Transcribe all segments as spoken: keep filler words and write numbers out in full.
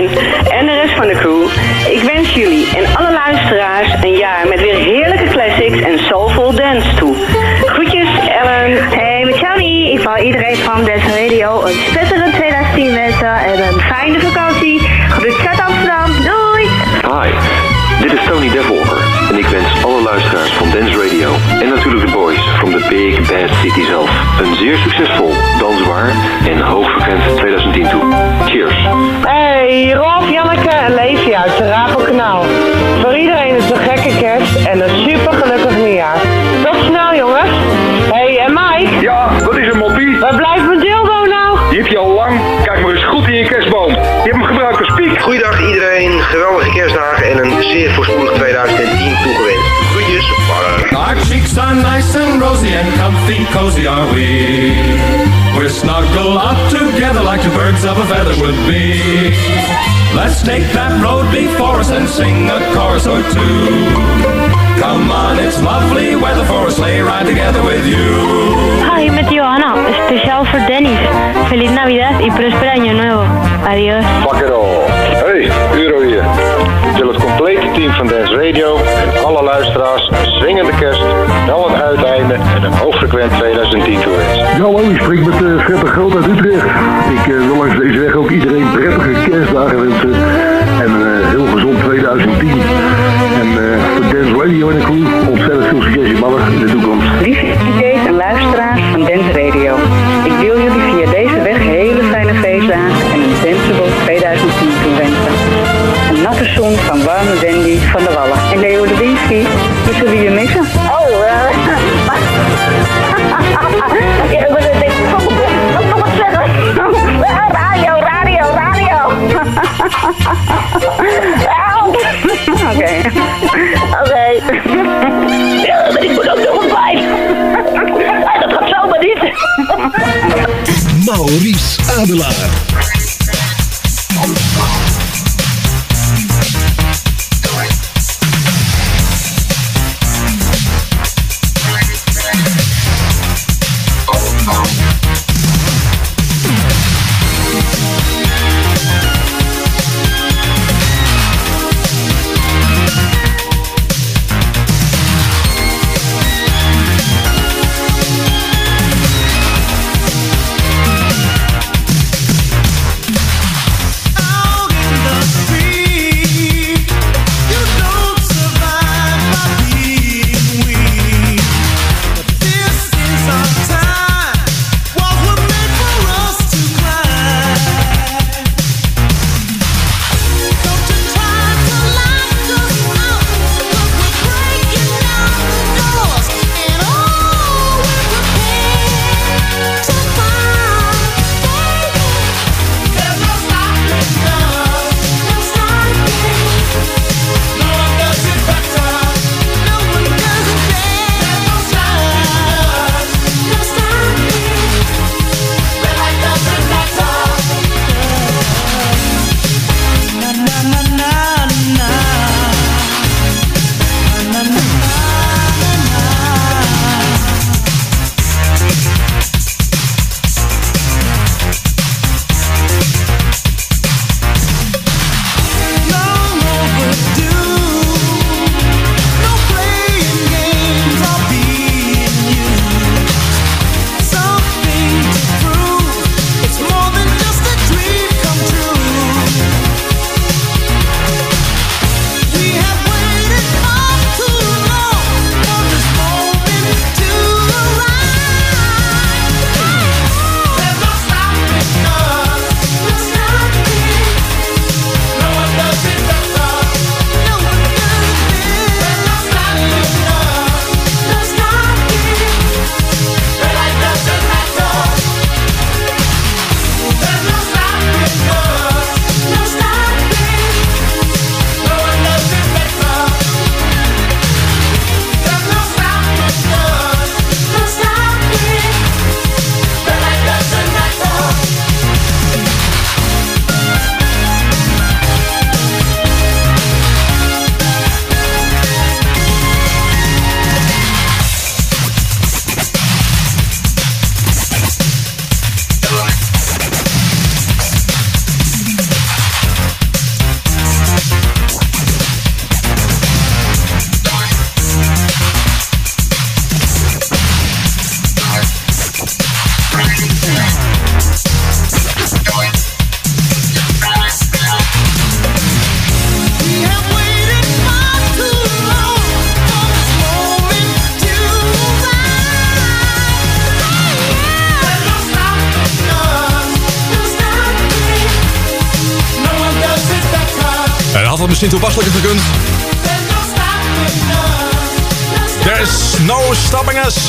en de rest van de crew. Ik wens jullie en alle luisteraars een jaar met weer heerlijke classics en soulful dance toe. Groetjes, Ellen. Hey, met Johnny. Ik wou iedereen van Dance Radio een spetterend twintig tien wensen en een fijne vakantie. Groetjes uit Amsterdam. Doei! Hi, dit is Tony Devolker en ik wens alle luisteraars van Dance Radio en natuurlijk de boys from the big bad city zelf een zeer succesvol, dansbaar en hoogfrequent twintig tien toe. Cheers! Hey, Rolf, Janneke en Levi uit de Rapelkanaal. Voor iedereen is een gekke kerst en een super gelukkig nieuwjaar. Tot snel, jongens. Hey, en Mike? Ja, wat is een moppie? Waar blijft mijn dildo nou? Die heb je al lang. Kijk maar eens goed in je kerstboom. Je hebt hem gebruikt als piek. Goeiedag iedereen, geweldige kerstdagen en een zeer voorspoedig twintig tien toegewenst. Groetjes, Paul. Our cheeks are nice and rosy and comfy cozy are we. We're snuggled up together like the birds of a feather would be. Let's take that road before us and sing a chorus or two. Come on, it's lovely weather for a sleigh ride together with you. Hi, met Johanna, speciaal voor Dennis. Feliz Navidad y próspero año nuevo. Adiós. Fuck it all. Hey, Euro hier. Ik wil het complete team van Dance Radio en alle luisteraars een swingende kerst, wel een uiteinde en een hoogfrequent twintig tien toewensen. Ja, hallo, ik spreek met uh, Fred de Groot uit Utrecht. Ik uh, wil langs deze weg ook iedereen prettige kerstdagen wensen en een uh, heel gezond twintig tien. En uh, voor Dance Radio en de crew ontzettend veel succes in mannen in de toekomst. Lieve D J's en luisteraars van Dance Radio. Ik wil jullie via deze weg hele fijne feestdagen en een danceable twintig tien toewensen. Een natte zon van warme Wendy van de Wallen. En Leo Lewinsky, we zullen je missen. Oh, uh, ja, ik moet nog wat zeggen. Radio, radio, radio. Oké. Oké. Ja, maar ik moet ook nog een pijn. Dat gaat zomaar niet. Maurice Adelaar. Oh, had het misschien toepasselijker gekund. There's no stopping us.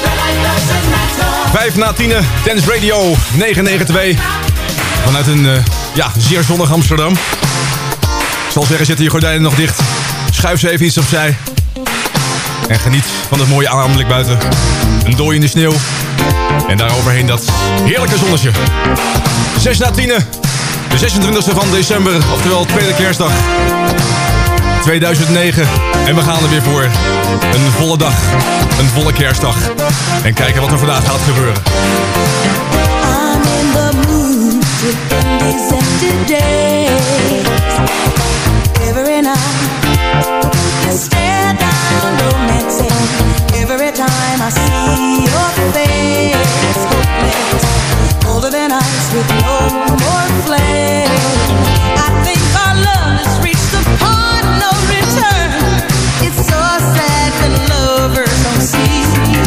Vijf na tienen, Dance Radio negen negen twee. Vanuit een uh, ja, zeer zonnig Amsterdam. Ik zal zeggen, zitten je gordijnen nog dicht. Schuif ze even iets opzij. En geniet van het mooie aanblik buiten. Een dooi in de sneeuw. En daaroverheen dat heerlijke zonnetje. Zes na tienen. De zesentwintigste van december. Oftewel tweede kerstdag. tweeduizend negen. En we gaan er weer voor. Een volle dag. Een volle kerstdag. En kijken wat er vandaag gaat gebeuren. I'm in the mood to end these empty days. Every night I stare down romancing. Every time I see your face, hopeless, colder than ice with no more flame. I think our love has reached the point of no return. It's so sad when lovers don't see.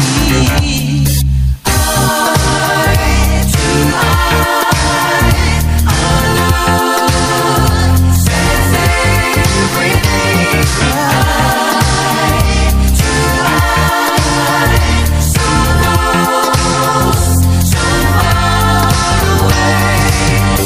Eye to eye, our love says everything. Eye to eye, so close, so far away.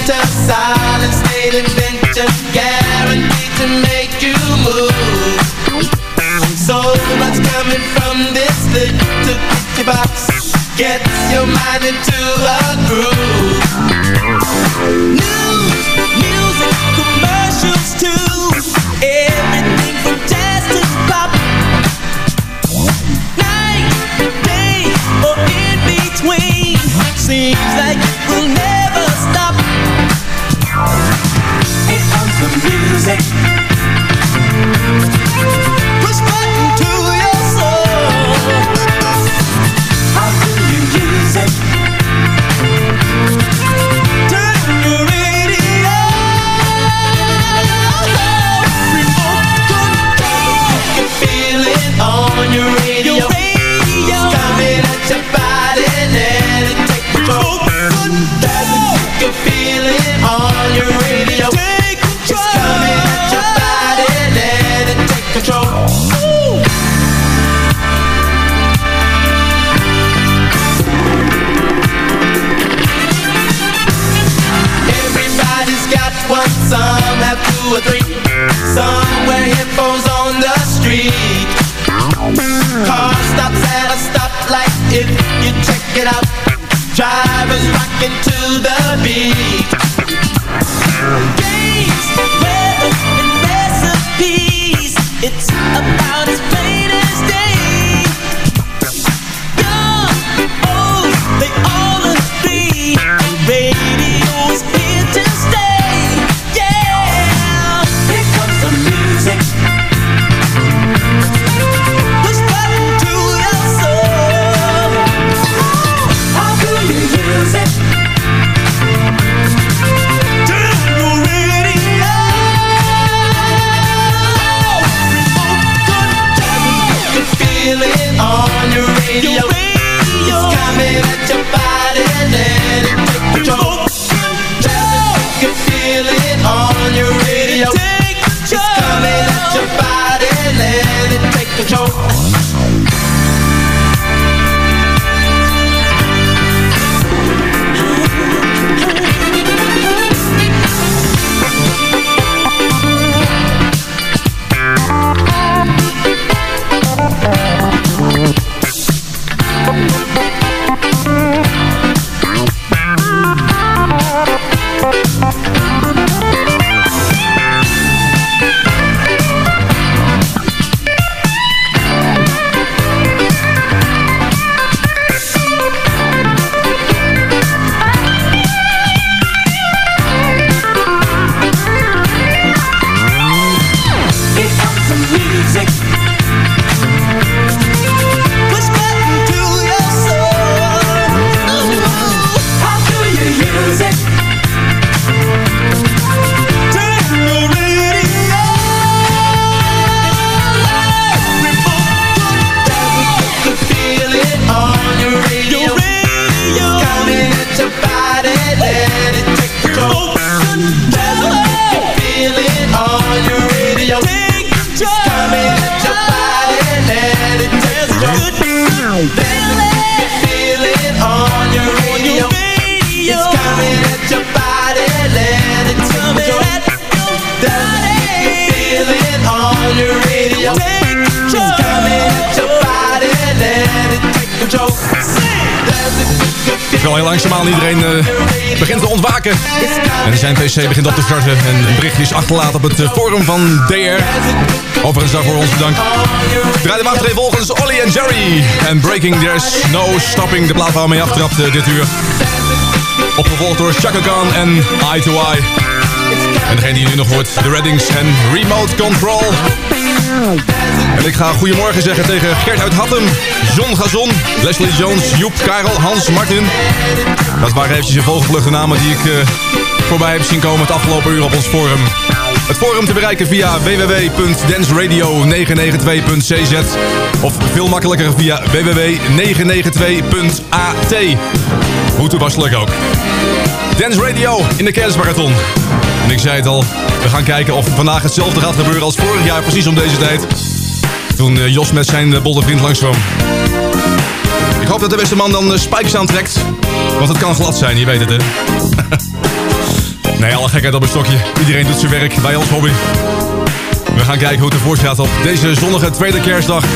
mental silent state invention, guaranteed to make you move. So much coming from this little picture box gets your mind into a groove. News, music, commercials too, everything from jazz to pop. Night, day, or in between, seems like it will never stop. Here comes the music. Push button to your soul. How do you use it? Turn on your radio. Remote control. You can feel it on your radio. It's coming at your body, let it take control. You can feel it on your radio. It's coming at your body, let it take control. Everybody's got one, some have two or three. Some wear headphones on the street. Car stops at a stoplight if you check it out. Drivers rocking to the beat. Games, weather, and recipes. It's about as plain as day. Young, old, they all agree. Radio's here to stay. Yeah, here comes the music. Push button to your soul. How do you use it? Turn on your radio. Remote control. You can feel it on your radio. It's coming at your body, let it take control. You can feel it on your radio. It's coming at your body, let it take control. Wel heel langzaamaan iedereen uh, begint te ontwaken. En zijn pc begint op te starten. En een berichtje is achterlaten op het uh, forum van D R. Overigens daarvoor ons bedankt. Draai de wacht volgens Olly en Jerry. En Breaking There's No Stopping. De plaat waarmee je aftrapt uh, dit uur. Opgevolgd door Chaka Khan en Eye to Eye. En degene die je nu nog hoort, The Reddings en Remote Control. En ik ga goedemorgen zeggen tegen Gert uit Hattem, John Gazon, Leslie Jones, Joep, Karel, Hans, Martin. Dat waren eventjes de volgevluchte namen die ik uh, voorbij heb zien komen het afgelopen uur op ons forum. Het forum te bereiken via w w w punt dance radio negen negen twee punt c z of veel makkelijker via w w w punt negen negen twee punt a t. Hoe toepasselijk ook. Dance Radio in de Kennismarathon. En ik zei het al, we gaan kijken of vandaag hetzelfde gaat gebeuren als vorig jaar, precies om deze tijd. Toen uh, Jos met zijn uh, bolle vriend langskwam. Ik hoop dat de beste man dan uh, spikes aantrekt. Want het kan glad zijn, je weet het hè. Nee, alle gekheid op een stokje. Iedereen doet zijn werk bij ons hobby. We gaan kijken hoe het ervoor staat op deze zonnige tweede kerstdag.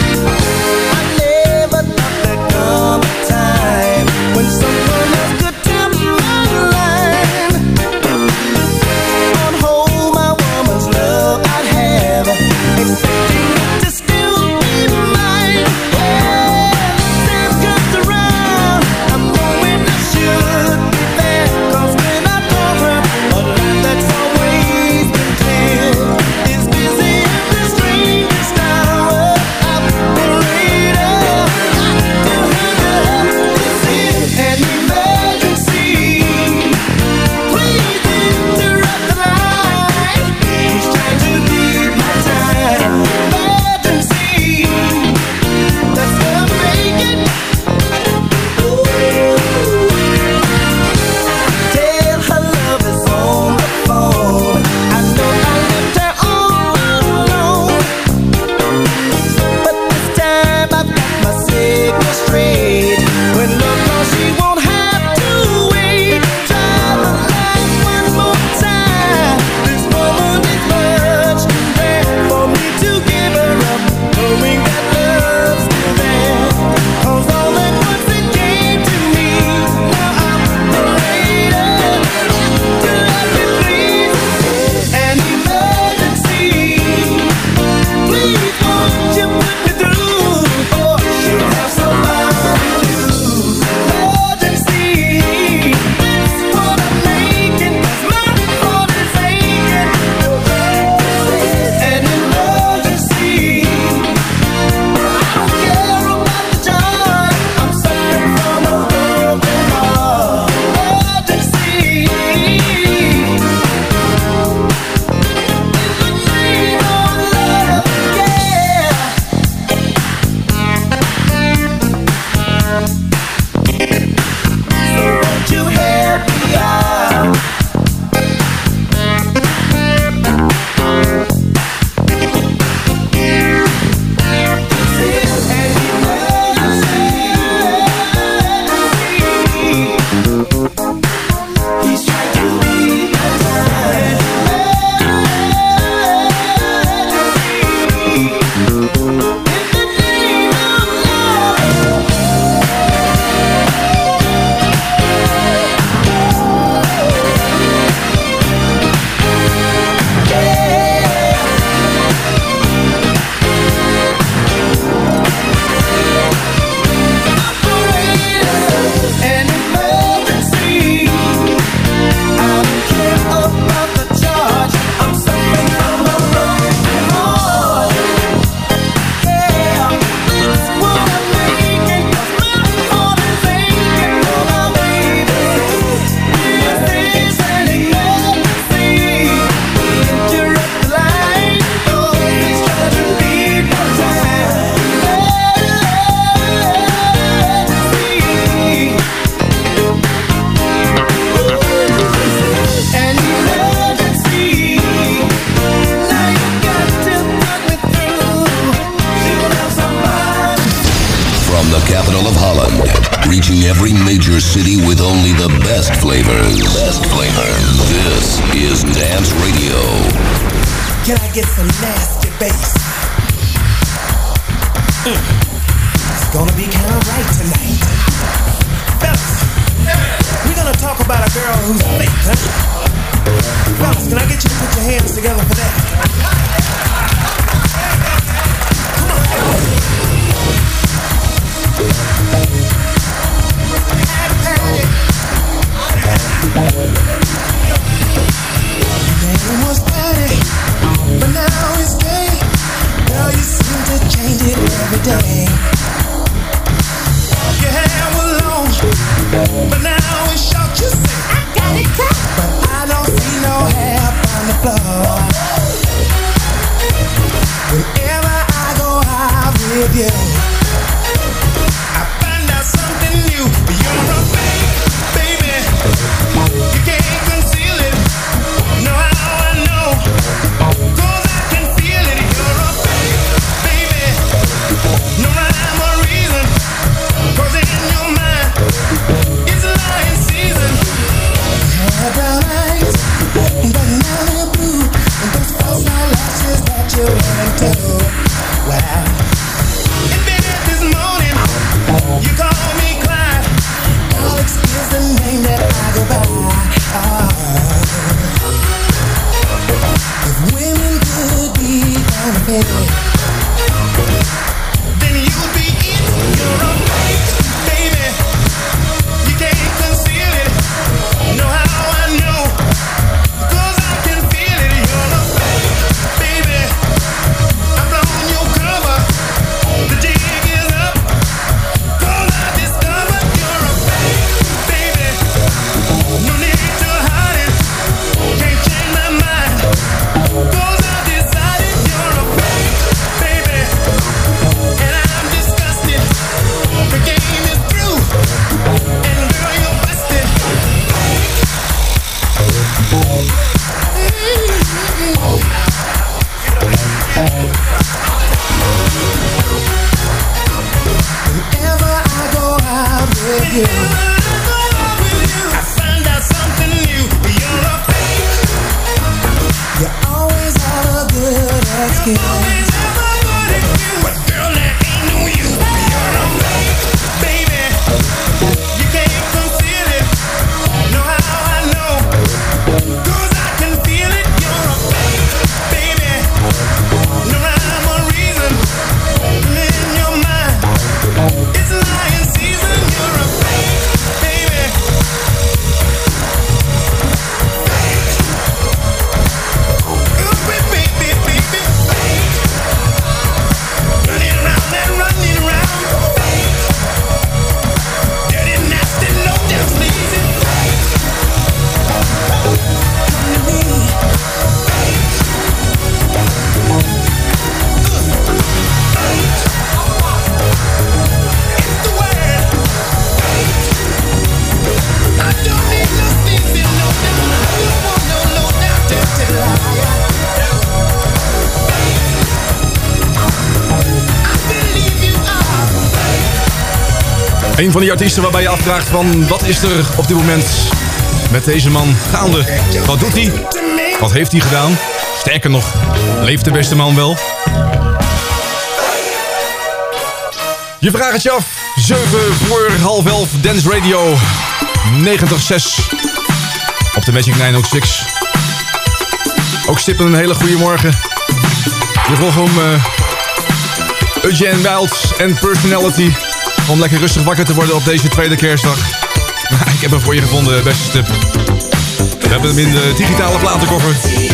reaching every major city with only the best flavors. Best flavors. This is Dance Radio. Can I get some nasty bass? Mm. It's gonna be kind of right tonight. Fellas, we're gonna talk about a girl who's fake, huh? Fellas, can I get you to put your hands together for that? Come on. Name was Patty, but now it's gay. Girl, you seem to change it every day. Your hair was long, but now it's short. You say I got it cut, but I don't see no hair on the floor. Whenever I go out with you, I find out something new. You're a fake, baby. You can't Een van die artiesten waarbij je afvraagt van wat is er op dit moment met deze man gaande? Wat doet hij? Wat heeft hij gedaan? Sterker nog, leeft de beste man wel? Je vraagt het je af. zeven voor half elf, Dance Radio negentig komma zes op de Magic negenhonderdzes. Ook stippen een hele goede morgen. Je vroeg om uh, Eugene Wilds en Personality. Om lekker rustig wakker te worden op deze tweede kerstdag. Ik heb hem voor je gevonden, beste stip. We hebben hem in de digitale platenkoffer.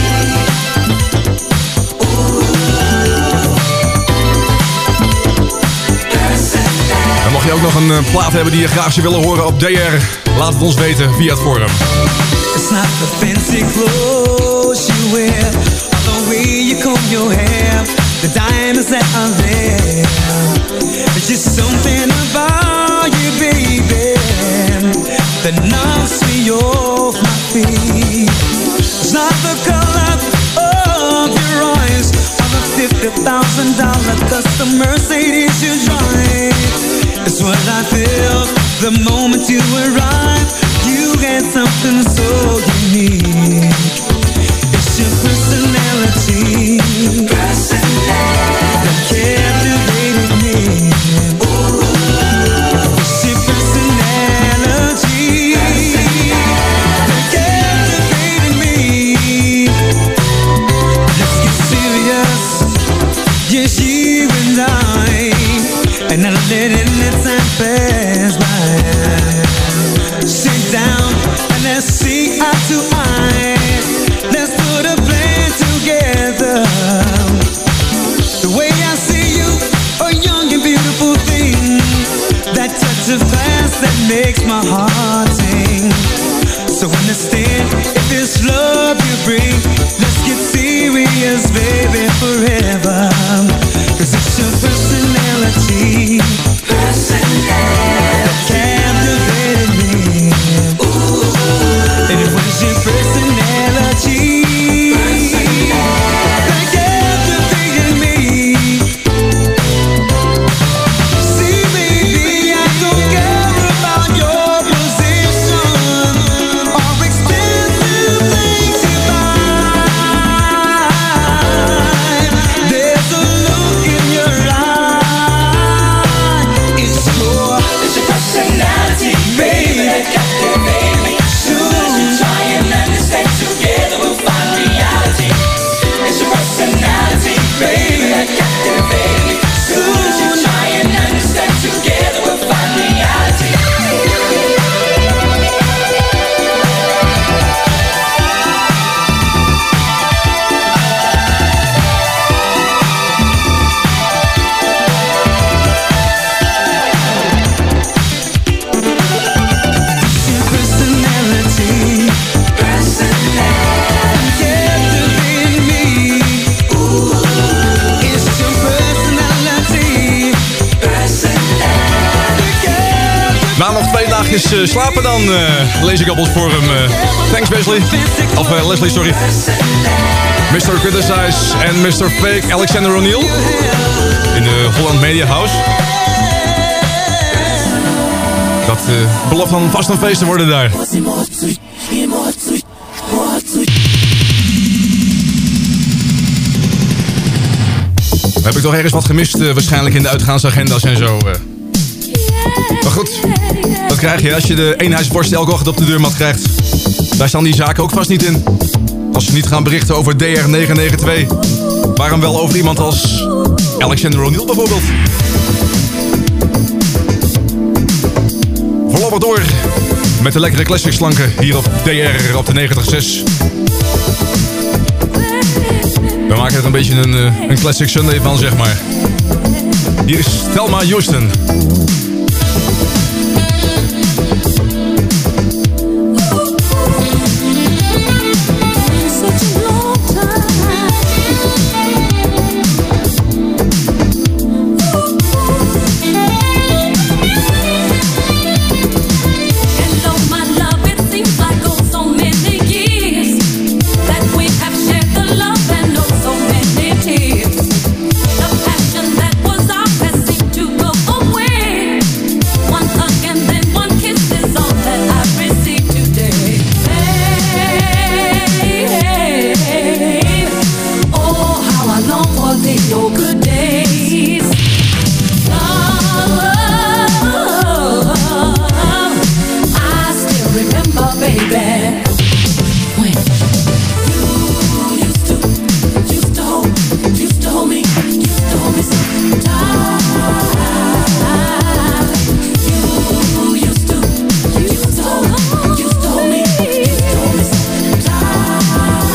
En mocht je ook nog een uh, plaat hebben die je graag zou willen horen op D R, laat het ons weten via het forum. It's not the fancy clothes you wear, or the way you comb your hair, the diamonds that are there. There's just something about you, baby, that knocks me off my feet. It's not the color of your eyes, or the fifty thousand dollar custom Mercedes you drive. It's what I feel the moment you arrive. You get something so unique. It's your personality, personality that captivated me. Ooh. It's your personality, personality that captivated me. Let's get serious, yes, you and I, and not letting the time pass by. Sit down and let's see eye to eye. Let's put a plan together. The way I see you, a young and beautiful thing, that touch of class that makes my heart sing. So understand, if it's love you bring, let's get serious, baby, forever. Cause it's your personality, personality that captivated me. Ooh. And it was your personality, personality that captivated me. See, baby, I don't care about your position or expensive things you buy. There's a look in your eye. It's your, it's your personality, baby, that captivated me. Soon you try and understand, together we'll find reality. It's your personality, baby, that captivated me. Soon you try and understand, together we'll find reality. Personality, personality captivated me. Ooh, it's your personality, personality captivated. Na nog twee dagjes uh, slapen dan, uh, lees ik op ons forum. Uh, thanks Wesley. Of uh, Leslie, sorry. mister Criticize en mister Fake, Alexander O'Neill. In de Holland Media House. Dat uh, belooft dan vast een feest te worden daar. Heb ik toch ergens wat gemist, uh, waarschijnlijk in de uitgaansagenda's en zo. Uh. Maar goed, wat krijg je als je de eenheidsworst elke ochtend op de deurmat krijgt? Daar staan die zaken ook vast niet in. Als ze niet gaan berichten over D R negenhonderdnegenennegentig. Waarom wel over iemand als Alexander O'Neill bijvoorbeeld? Voorlopig door met de lekkere classic slanken hier op D R op de negentig komma zes. We maken er een beetje een, een classic Sunday van, zeg maar. Hier is Thelma Houston. The passion that was ours has seemed to go away. remember, baby, when you used to, used to hold, used to hold me, used to hold me so tight. You used to, used to hold, used to hold me, used to hold me so tight.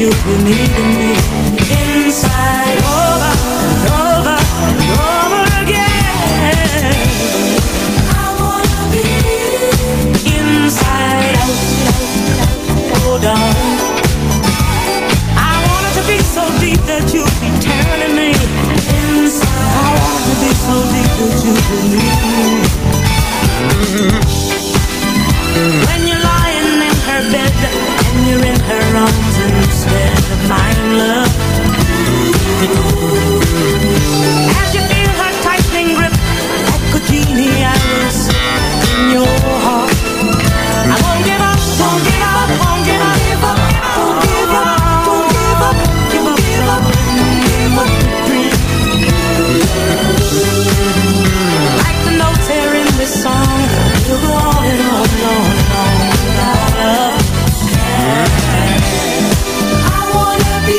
you've been needing me inside, over and over and over again. I wanna be inside out, oh darling. I want it to be so deep that you'll be turning me inside. I want it to be so deep that you believe me. When you're lying in her bed and you're in her arms instead of mine, love. As you feel her tightening grip like a genie, I will sit in your heart. I won't give up, won't give up, won't give up, won't give up, won't give up, give up, give up, give up the dream. Like the notes here in this song, you'll go on and on and on and on without love. I wanna be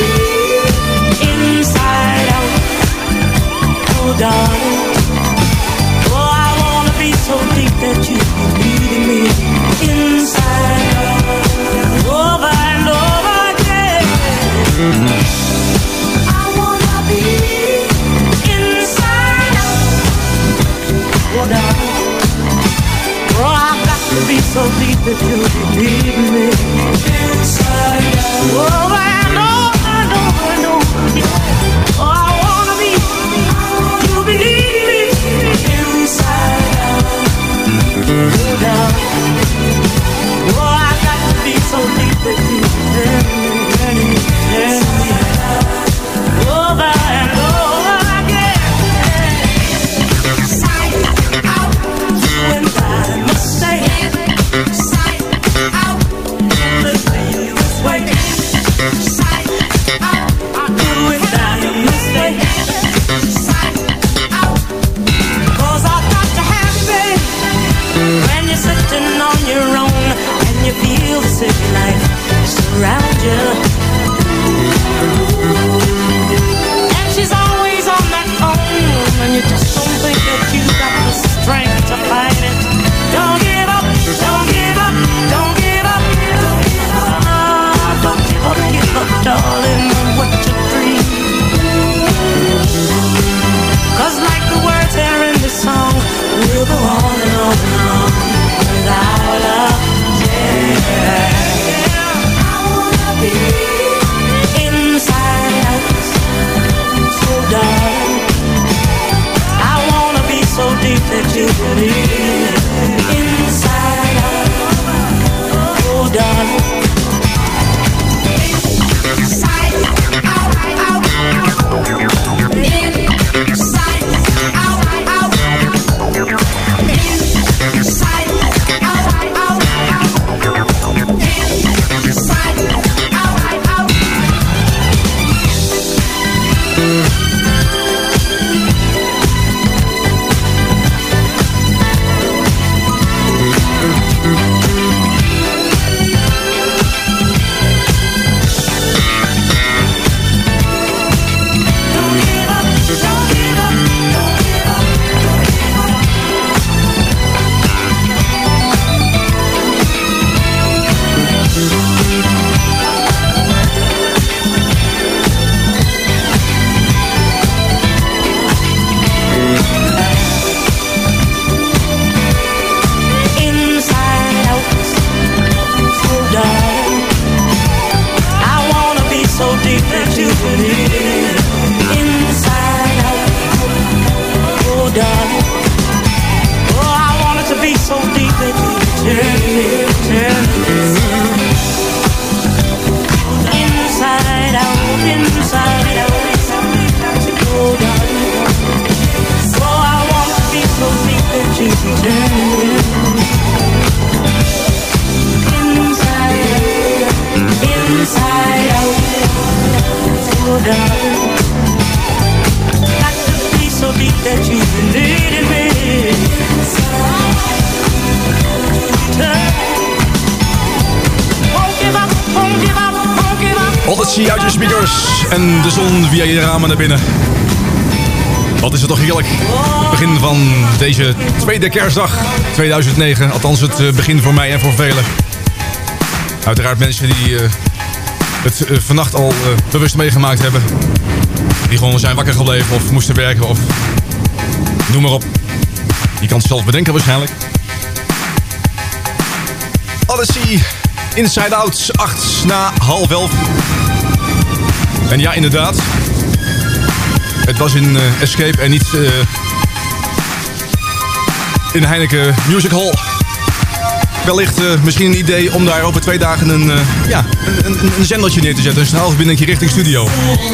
inside out, oh darling. Oh, I wanna be so deep that you can lead me inside out, over and over again. I wanna be inside out, oh darling. Oh, I've got to be so deep that you can lead me inside out, over and over and over and over again. Oh, I wanna be, you believe me inside out, oh darling. Oh, I've got to be so deep that you can turn me, turn me, turn me over and over again. Inside out, you and I must stay inside out, let's stay this way. Inside out, you and I must stay inside out. 'Cause I've got to have you, babe, when you're sitting on your own and you feel the city life surround you. And she's always on that phone and you just don't think that you got the strength to fight it. Don't give up, don't give up, don't give up, don't give up. Ah, don't give up, give up, darling, on what you dream. 'Cause like the words here in this song, we'll go on and on and on without love. Yeah. I wanna be inside out, so darling. I wanna be so deep that you believe inside out, oh darling. Inside out, out, inside out, out, inside out, out, inside out, out. Altijd zie je uit je speakers en de zon via je ramen naar binnen. Wat is het toch heerlijk. Het begin van deze tweede kerstdag tweeduizend negen. Althans het begin voor mij en voor velen. Uiteraard mensen die uh, het uh, vannacht al uh, bewust meegemaakt hebben. Die gewoon zijn wakker gebleven of moesten werken of noem maar op. Je kan het zelf bedenken waarschijnlijk. Odyssey, Inside Out, acht na half elf. En ja, inderdaad. Het was in uh, Escape en niet uh, in de Heineken Music Hall. Wellicht uh, misschien een idee om daar over twee dagen een, uh, ja, een, een, een zendertje neer te zetten. Een snelverbinding richting studio.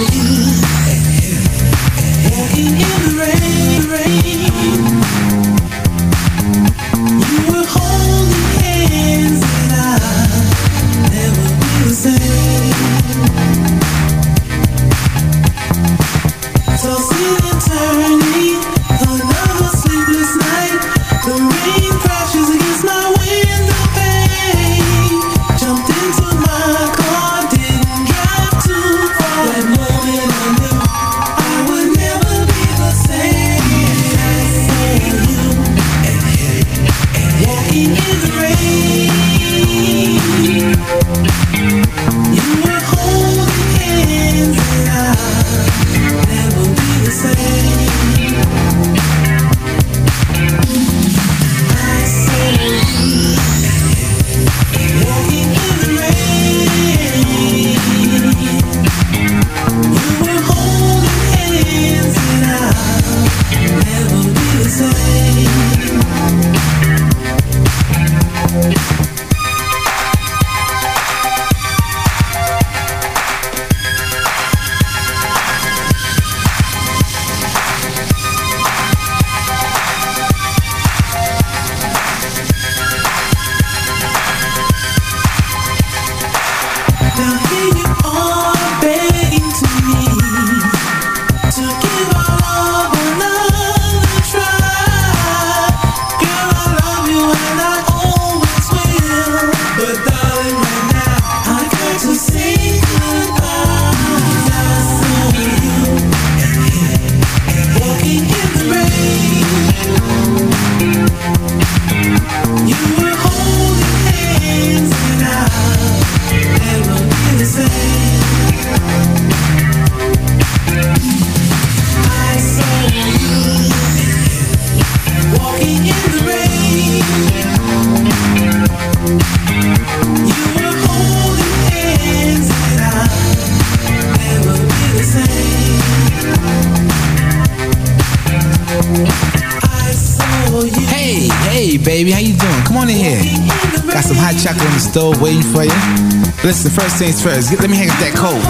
Stove waiting for you. Listen, first things first, get, let me hang up that coat.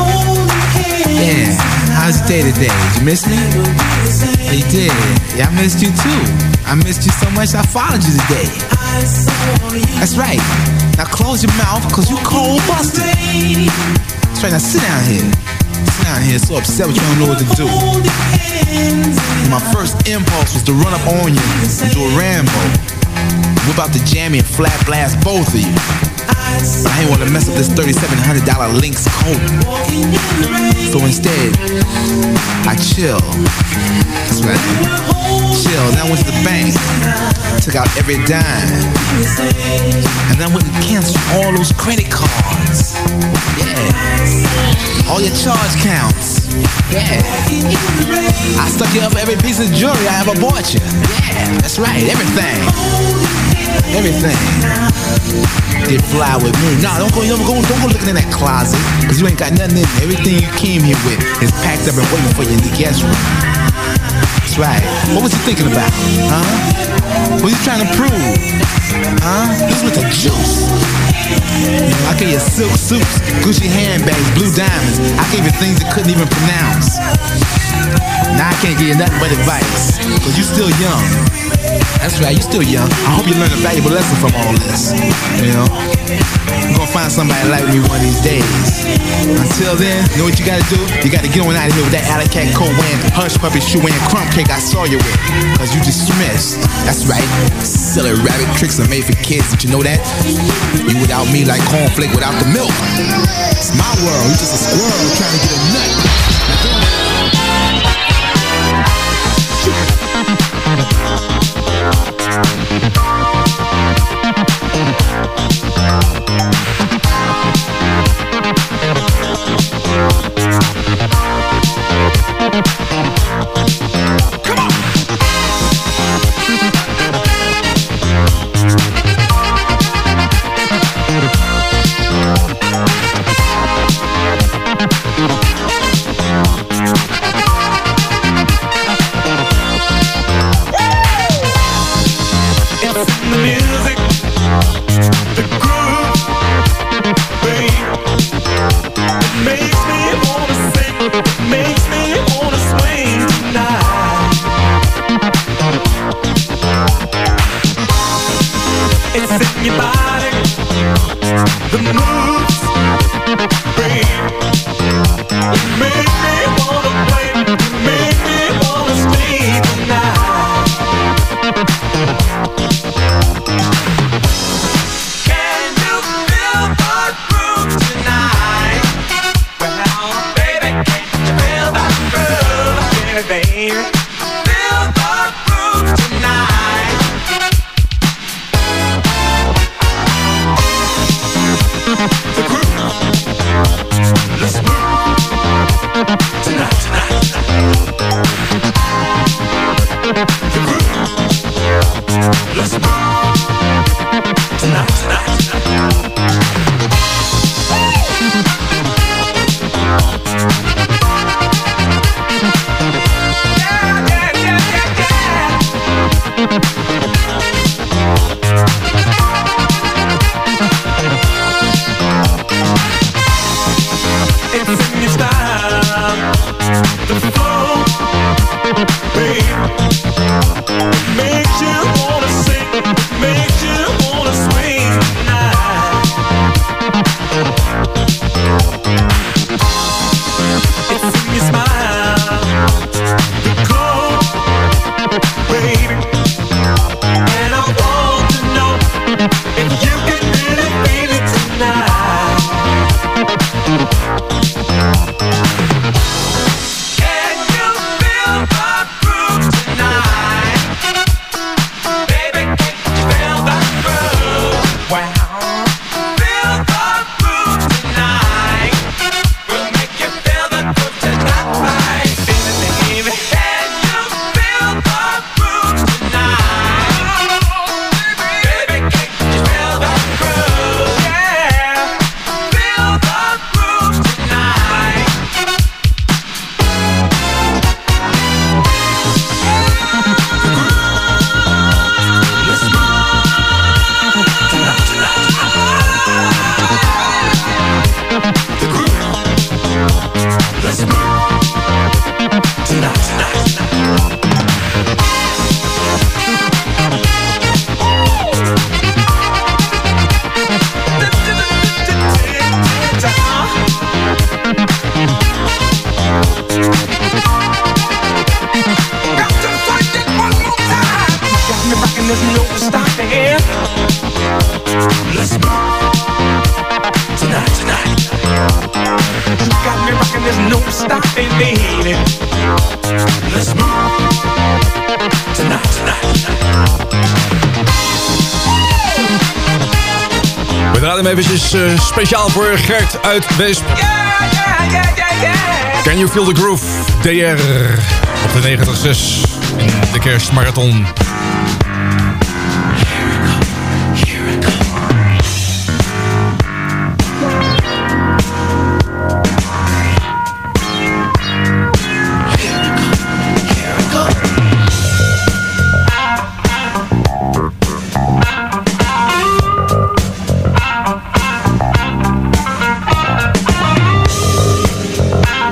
Yeah, how's your day today? Did you miss me? Yeah, you did. Yeah, I missed you too. I missed you so much I followed you today. That's right. Now close your mouth, cause you cold busted. That's right, now sit down here. Sit down here, so upset with you, don't know what to do. My first impulse was to run up on you and do a Rambo. Whip out the jammy and flat blast both of you. But I ain't wanna mess up this thirty-seven hundred dollars Lynx coat. So instead, I chill. That's right. Chill. Then I went to the bank, took out every dime, and then I went and canceled all those credit cards. Yeah. All your charge counts. Yeah. I stuck you up for every piece of jewelry I ever bought you. Yeah, that's right. Everything. Everything. Did fly with me. Nah, don't go, don't go, don't go looking in that closet, cause you ain't got nothing in there. Everything you came here with is packed up and waiting for you in the guest room. That's right. What was you thinking about? Huh? What was you trying to prove? Huh? This was the juice. You know, I gave you silk suits, Gucci handbags, blue diamonds. I gave you things you couldn't even pronounce. Now I can't give you nothing but advice, cause you still young. That's right, you're still young. I hope you learn a valuable lesson from all this. You know? You're gonna find somebody like me one of these days. Until then, you know what you gotta do? You gotta get on out of here with that alley cat coat wearing, hush puppy shoe wearing, crumb cake I saw you with. Cause you dismissed. That's right. Silly rabbit tricks are made for kids. Did you know that? You without me like cornflake without the milk. It's my world. You just a squirrel trying to get a nut. the music, the groove, babe. It makes me wanna sing, it makes me wanna swing tonight. It's in your body, the moves, babe. It makes me wanna play, it makes me wanna stay tonight. Can you feel the groove tonight? Well, baby, can you feel the groove? Baby, baby, feel the groove tonight. The groove, let's move tonight, tonight, tonight. The groove, let's move tonight, tonight, tonight. Yeah, yeah, yeah, yeah, yeah. It's in your style, the flow, babe. It makes you wanna sing, it makes you wanna swing tonight. It's in your smile, the glow, baby. And I want to know if you can really feel it tonight. Can you feel the groove tonight? Baby, can you feel the groove? Wow. Feel the groove tonight. We'll make you feel the groove tonight. Baby, baby, can you feel the groove tonight? Baby, can you feel the groove? Yeah. Feel the groove tonight. Let's move tonight, tonight. The groove. Let's move tonight, tonight. Got to fight it one more time. Got me rocking, there's no stopping. Let's move tonight, tonight. Got me rocking, there's no stopping, baby. Let's move tonight, tonight, tonight. We draaien hem eventjes uh, speciaal voor Gert uit Weesp. Yeah, yeah, yeah, yeah, yeah. Can You Feel The Groove? D R op de negentig komma zes in de kerstmarathon.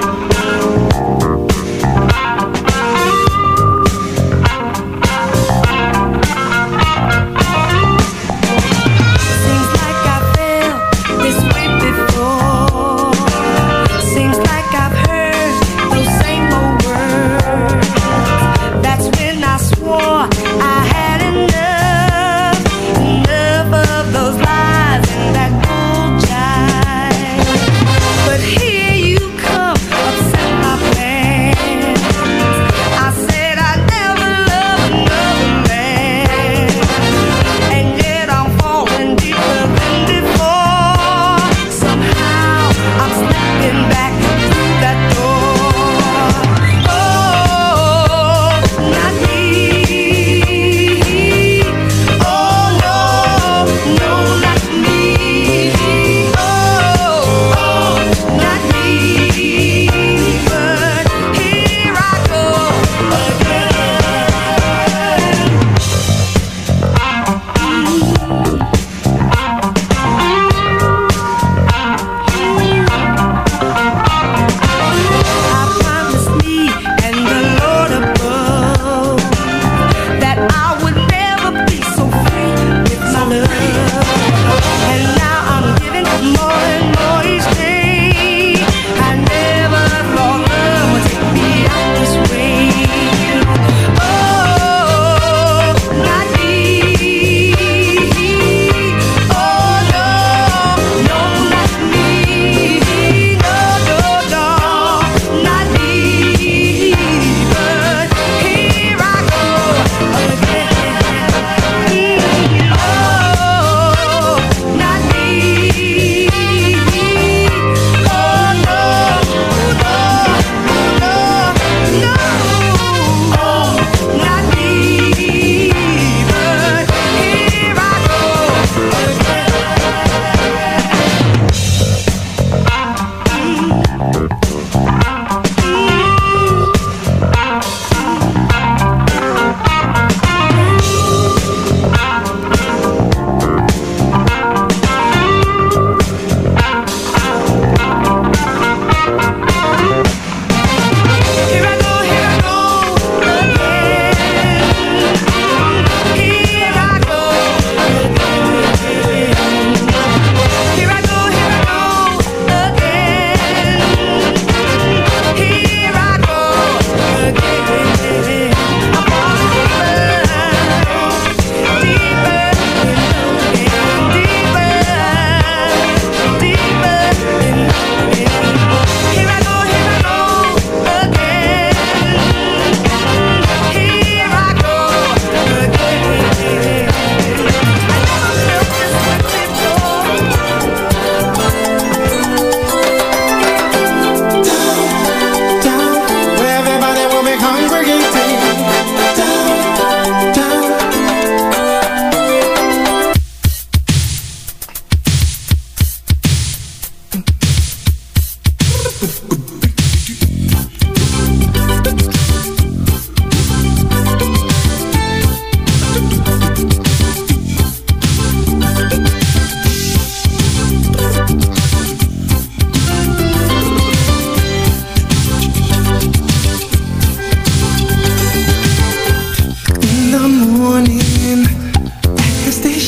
Yeah.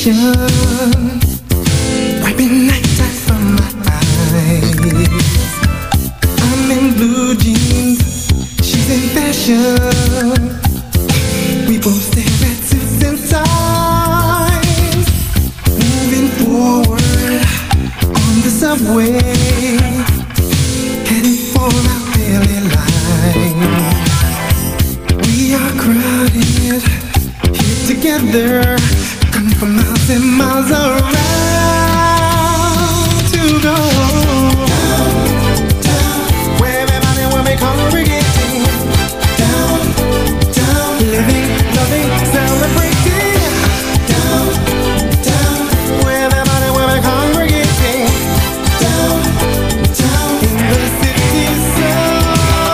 station, wiping night time from my eyes. I'm in blue jeans, she's in fashion. We both stare at suits and ties, moving forward on the subway, heading for our daily life. We are crowded here together, coming from miles and miles around to go down, down, where everybody will be congregating. Down, down, living, loving, celebrating. Down, down, where everybody will be congregating. Down, down, in the city soul.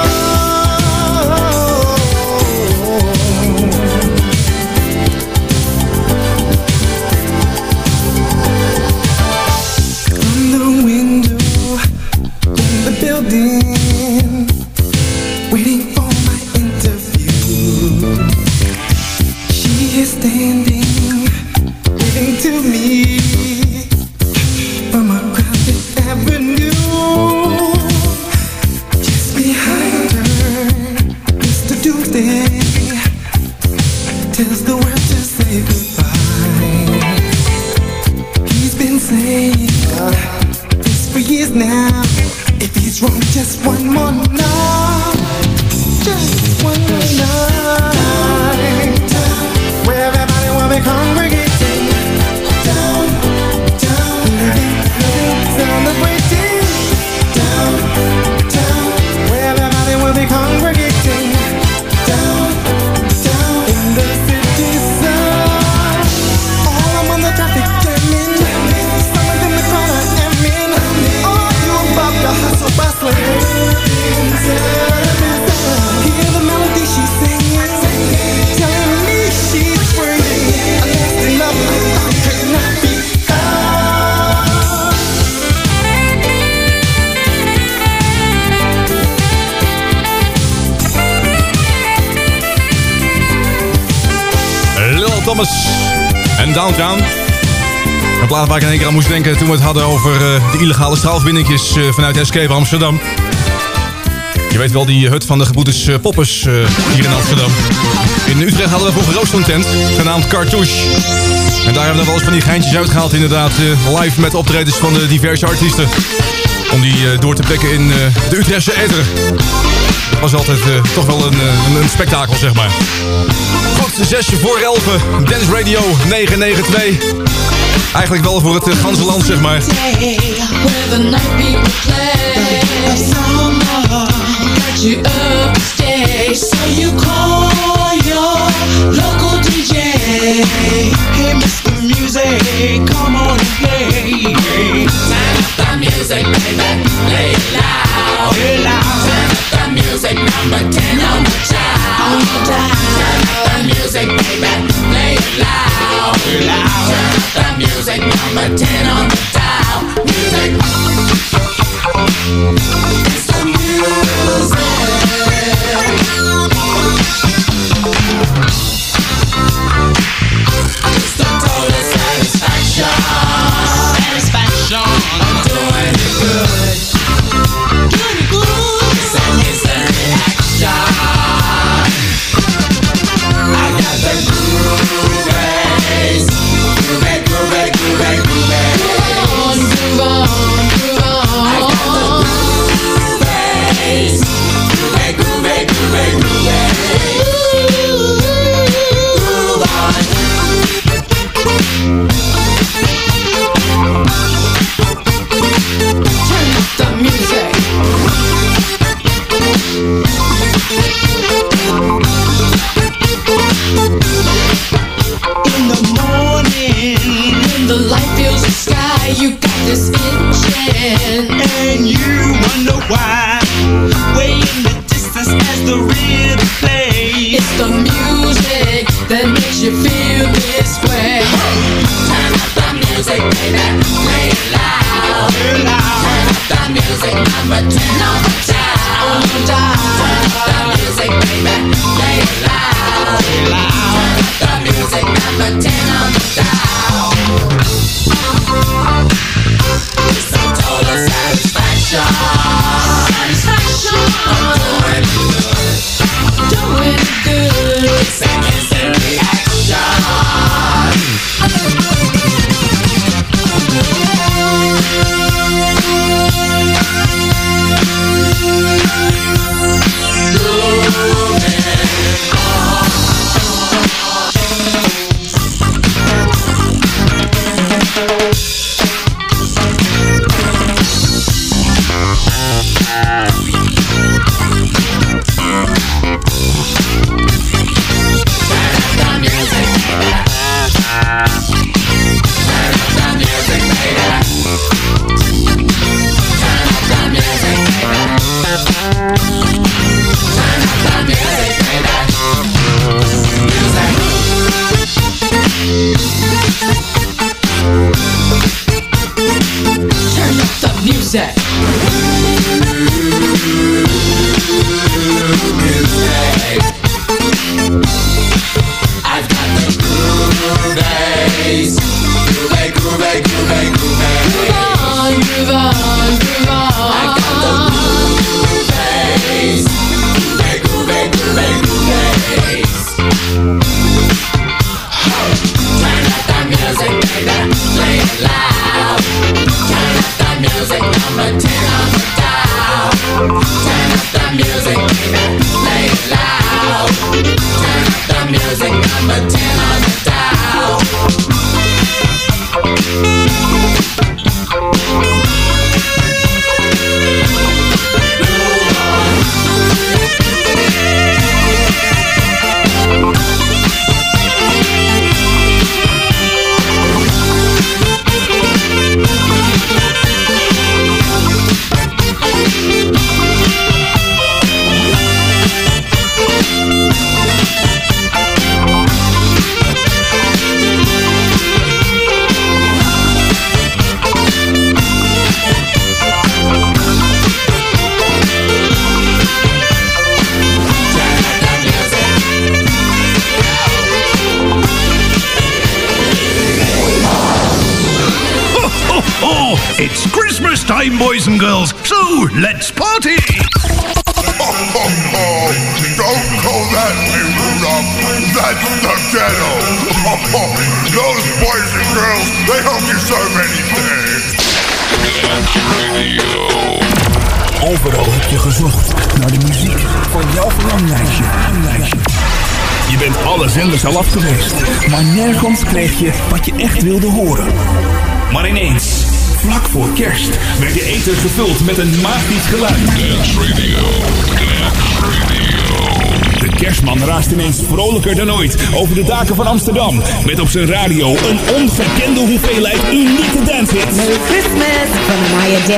From the window in the building, waiting for my interview. She is standing, waving to me from a crowded avenue. Just behind her, Mister Doomsday tells the world to say goodbye. He's been saying this for years now. If he's wrong, just one more night, just one more night, where everybody will be congregating. Down, down, living, living, celebrating. Down, down, where everybody will be congregating. Down, down, in the city sun. All I'm on the traffic jamming, somewhere in the corner I'm in. All you about the hustle bustling. Hear the melody she's singing, telling me she's free. A lasting love I could not be Lil Thomas en Downtown. Een plaat waar ik in één keer aan moest denken toen we het hadden over uh, de illegale straalverbindingjes uh, vanuit Escape Amsterdam. Je weet wel, die hut van de gebroeders uh, Poppers uh, hier in Amsterdam. In Utrecht hadden we vroeger ook zo'n tent, genaamd Cartouche. En daar hebben we dan wel eens van die geintjes uitgehaald, inderdaad, uh, live met optredens van de diverse artiesten. Om die uh, door te prikken in uh, de Utrechtse ether. Dat was altijd uh, toch wel een, uh, een spektakel, zeg maar. Goed, zesje voor elfen, Dance Radio negen negen twee. Eigenlijk wel voor het uh, ganse land, zeg maar. You up to stay, so you call your local D J. Hey, Mister Music, come on and play. Turn up the music, baby, play it loud. Play loud. Turn up the music, number ten on the dial. Turn up the music, baby, play it loud. Play loud. Turn up the music, number ten on the dial. Music. It's the music. It's the total satisfaction. Satisfaction. I'm doing it good. Doing it good. It's an instant reaction. I got the groove bass. Groove, groove, groove, groove. Groove on, groove on, groove on. I got the groove bass. Groove, groove, groove, groove. Groove on. Turn up the music. In the morning, when the light fills the sky, you got this itching, and you wonder why. Way in the distance as the rhythm plays. It's the music that makes you feel this way. Turn up the music, baby, play it loud. Play loud. Turn up the music, number ten on the dial. Turn up the music, baby, play it loud. Play loud. Turn up the music, number ten on the dial. groovy, groovy, groovy. Groove on, groove on, groove on. I got the groovies. Groovy, groovy, groovy, groovies. Turn up the music, baby, play it loud. Turn up the music, number ten on the dial. Turn up the music, baby, play it loud. Turn up the music, number ten on the dial. It's Christmas time, boys and girls, so let's party! Oh, oh, oh, don't call that me, Rudolph. That's the ghetto. Oh, oh, those boys and girls, they hope you so many things. Overal heb je gezocht naar de muziek van jouw verlanglijstje. Je bent alle zenders al af geweest, maar nergens kreeg je wat je echt wilde horen. Maar ineens, vlak voor kerst, werd je ether gevuld met een magisch geluid. Dance Radio, Dance Radio. De kerstman raast ineens vrolijker dan ooit over de daken van Amsterdam. Met op zijn radio een ongekende hoeveelheid unieke dancehits. Merry Christmas van Maya